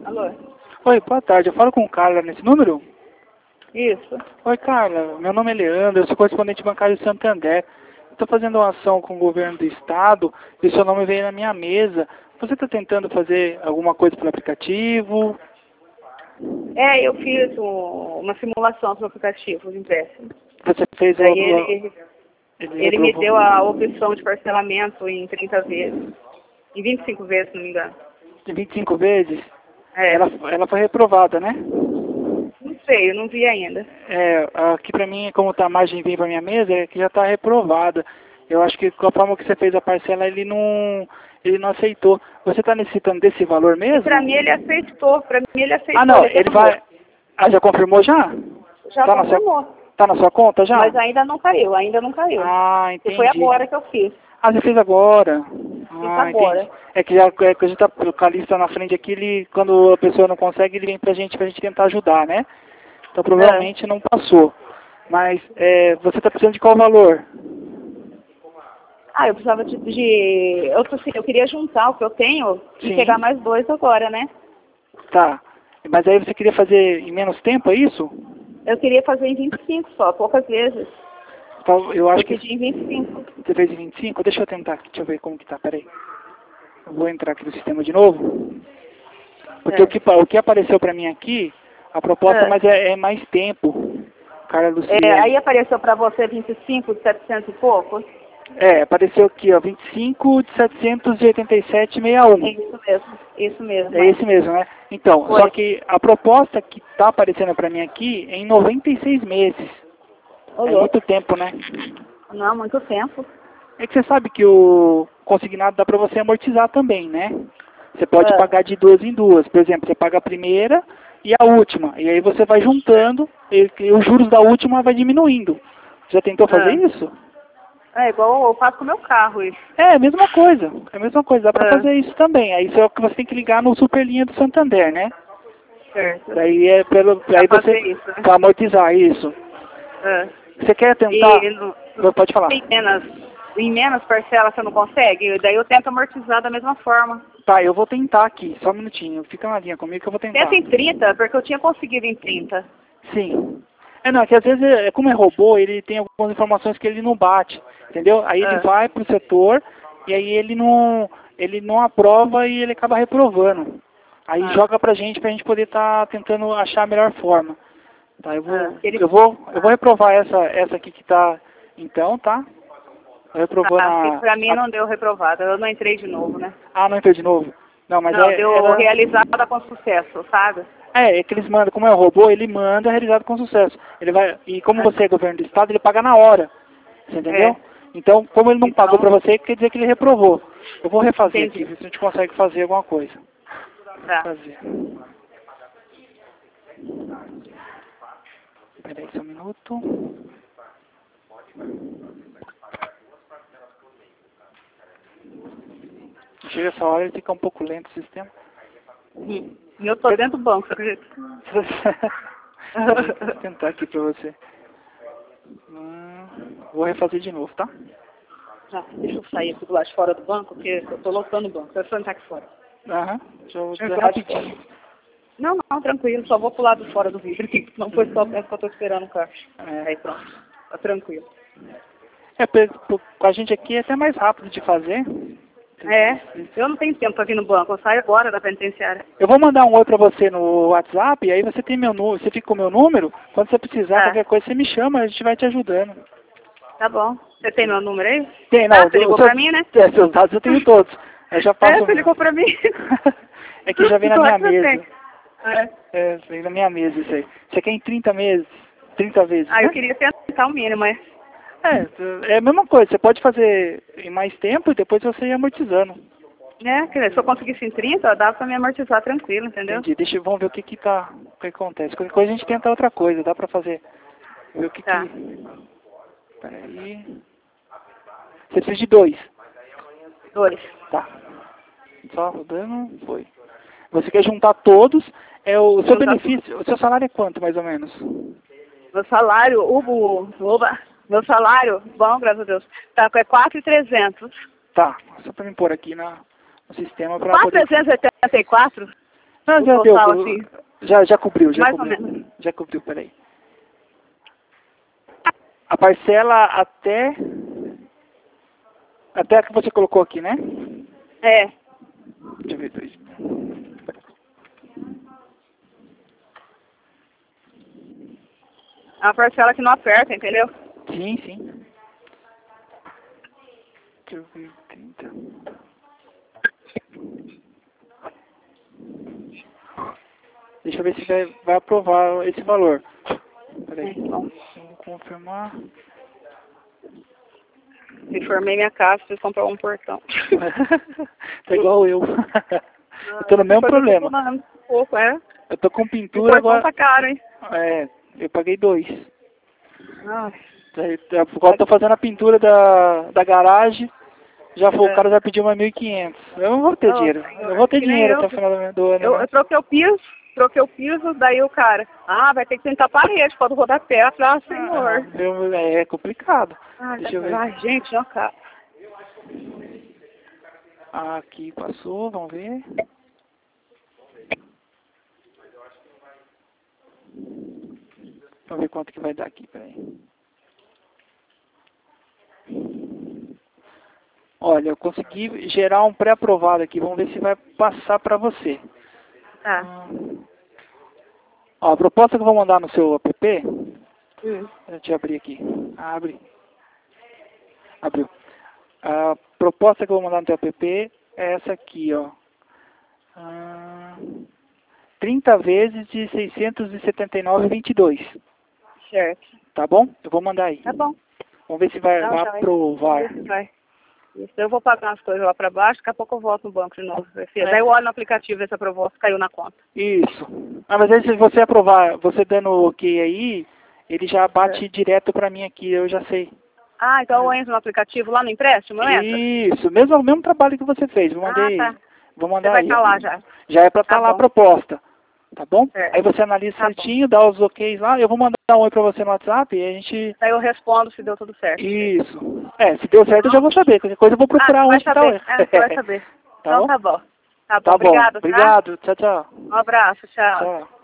Alô? Oi, boa tarde. Eu falo com Carla nesse número? Isso. Oi, Carla. Meu nome é Leandro, eu sou correspondente bancário de Santander. Estou fazendo uma ação com o governo do estado e seu nome veio na minha mesa. Você está tentando fazer alguma coisa pelo aplicativo? É, eu fiz uma simulação do aplicativo de empréstimo. Você fez Daí ele me reprovou. deu a opção de parcelamento em 30 vezes. Em 25 vezes, se não me engano. De 25 vezes? É. Ela foi reprovada, né? Não sei, eu não vi ainda. Aqui pra mim, como tá a margem vem pra minha mesa, é que já tá reprovada. Eu acho que com a forma que você fez a parcela, ele não aceitou. Você tá necessitando desse valor mesmo? Pra mim ele aceitou, Ah, não, ele confirmou. vai... Ah, já confirmou já? Já Tá confirmou. Tá na sua conta já? Mas ainda não caiu, ainda não caiu. Ah, E entendi. foi agora que eu fiz. Ah, você fez agora? Fiz agora. Entendi. É que já que a gente tá com a lista na frente aqui, quando a pessoa não consegue, ele vem pra gente tentar ajudar, né? Então provavelmente não passou. Mas você tá precisando de qual valor? Ah, eu precisava eu queria juntar o que eu tenho e Sim. pegar mais 2 agora, né? Tá. Mas aí você queria fazer em menos tempo, é isso? Eu queria fazer em 25 só, poucas vezes. Então, eu acho Eu pedi que em 25. você fez em 25? Deixa eu tentar aqui, deixa eu ver como que tá, peraí. Eu vou entrar aqui no sistema de novo. Porque o que apareceu pra mim aqui, a proposta, mas é mais tempo, cara Luciene. Aí apareceu pra você 25 de 700 e pouco? Apareceu aqui, ó, 25 de 787,61. Isso mesmo. É esse mesmo, né? Então, Foi. só que a proposta que tá aparecendo pra mim aqui é em 96 meses. Ô, É louco. muito tempo, né? Não, muito tempo. É que você sabe que o consignado dá pra você amortizar também, né? Você pode pagar de 2 em 2. Por exemplo, você paga a primeira e a última. E aí você vai juntando e os juros da última vai diminuindo. Já tentou fazer isso? É igual eu faço com o meu carro isso. É a mesma coisa. É a mesma coisa. Dá pra fazer isso também. Aí só que você tem que ligar no Superlinha do Santander, né? Certo. Daí é aí você isso, né? pra amortizar isso. Você quer tentar? Pode falar. Em menos parcelas você não consegue? Daí eu tento amortizar da mesma forma. Tá, eu vou tentar aqui. Só um minutinho. Fica na linha comigo que eu vou tentar. Tenta em 30, porque eu tinha conseguido em 30. Sim. Não, que às vezes, como é robô, ele tem algumas informações que ele não bate, entendeu? Aí ele vai pro setor e aí ele não aprova e ele acaba reprovando. Aí joga pra gente poder estar tentando achar a melhor forma. Tá, eu vou reprovar essa aqui que tá, então, tá? Eu reprovou Pra mim não deu reprovada, eu não entrei de novo, né? Ah, não entrou de novo? Não, mas deu realizada com sucesso, sabe? É que eles mandam, como é um robô, ele manda realizado com sucesso. Ele vai, e como você é governo do estado, ele paga na hora. Você entendeu? Então, como ele não pagou pra você, quer dizer que ele reprovou. Eu vou refazer aqui, ver se a gente consegue fazer alguma coisa. Tá. Peraí só um minuto. Chega essa hora, ele fica um pouco lento o sistema. E eu tô dentro do banco, você acredita? Vou tentar aqui pra você. Vou refazer de novo, tá? Deixa eu sair aqui do lado de fora do banco, porque eu tô lotando o banco. Eu vou sentar aqui fora. Deixa eu dizer rapidinho. Não, tranquilo. Só vou pro lado de fora do vidro aqui. Não foi só peço que eu tô esperando o caixa. Aí pronto. Tá tranquilo. Com a gente aqui é até mais rápido de fazer. Eu não tenho tempo pra vir no banco. Eu saio agora da penitenciária. Eu vou mandar um oi pra você no WhatsApp, e aí você tem meu número, você fica com o meu número. Quando você precisar, qualquer coisa, você me chama, a gente vai te ajudando. Tá bom. Você tem meu número aí? Tem, não. Você ligou pra mim, né? Seus dados eu tenho todos. Eu já passo. Você ligou pra mim? É que já vem na minha mesa. Vem na minha mesa isso aí. Você quer em 30 meses? 30 vezes? Eu queria tentar o mínimo, É a mesma coisa. Você pode fazer em mais tempo e depois você ir amortizando. Quer dizer, se eu conseguisse em 30, dá pra me amortizar tranquilo, entendeu? Entendi. Vamos ver o que acontece. Qualquer coisa a gente tenta outra coisa. Dá pra fazer. Ver o que Peraí. Você precisa de 2. 2. Tá. Só rodando, foi. Você quer juntar todos, o seu benefício, o seu salário é quanto, mais ou menos? Meu salário, meu salário, bom, graças a Deus, é 4.300. Tá, só pra me pôr aqui no sistema pra 4.384? Não, o já total, deu. assim? Já cobriu, já Mais ou cobriu. menos. Já cobriu, peraí. A parcela até a que você colocou aqui, né? É. Deixa eu ver, 2.000. É uma parcela que não aperta, entendeu? Sim, sim. Deixa eu ver, 30. Deixa eu ver se vai aprovar esse valor. Peraí. Bom, Vamos confirmar. reformei minha casa, preciso comprar um portão. Tá igual eu. Eu tô no mesmo problema. Um pouco, é. Eu tô com O pintura portão agora. tá caro, hein? É, eu paguei 2. Ai, Agora eu tô fazendo a pintura da garagem. Já foi, o é. cara já pediu mais 1.500. Eu não vou ter Oh, dinheiro. senhor, Eu vou ter que nem dinheiro eu. até o final do ano, Eu não. troquei o piso, daí o cara, vai ter que pintar a parede, pode rodapé. Eu falei, senhor. É complicado. Ai, Deixa eu ver. gente, ó, cara. Aqui passou, vamos ver. Vamos ver quanto que vai dar aqui, peraí. Olha, eu consegui gerar um pré-aprovado aqui. Vamos ver se vai passar para você. Tá. Ó, a proposta que eu vou mandar no seu app, Hum. deixa eu abrir aqui. Abre. Abriu. A proposta que eu vou mandar no teu app é essa aqui, ó. 30 vezes de 679,22. Certo. Tá bom? Eu vou mandar aí. Tá bom. Vamos ver se vai Não, já aprovar. vai. Isso, eu vou pagar as coisas lá pra baixo, daqui a pouco eu volto no banco de novo. É. Daí eu olho no aplicativo, ver se aprovou, se caiu na conta. Isso. Mas aí se você aprovar, você dando ok aí, ele já bate direto pra mim aqui, eu já sei. Então eu entro no aplicativo lá no empréstimo, não entra? Isso, o mesmo trabalho que você fez. Eu mandei, Tá. vou Você mandar vai aí. estar lá já. Já é pra estar Tá lá a bom. proposta. Tá bom? Certo. Aí você analisa Tá certinho, dá os oks lá, eu vou mandar um oi pra você no WhatsApp e a gente... Daí eu respondo se deu tudo certo. Isso. Se deu certo eu já vou saber. Qualquer coisa eu vou procurar você onde que tá o erro. Você vai saber. Tá bom? Tá bom. Tá bom, Tá bom. obrigado, tá? Obrigado. Tchau, tchau. Um abraço, tchau. Tchau.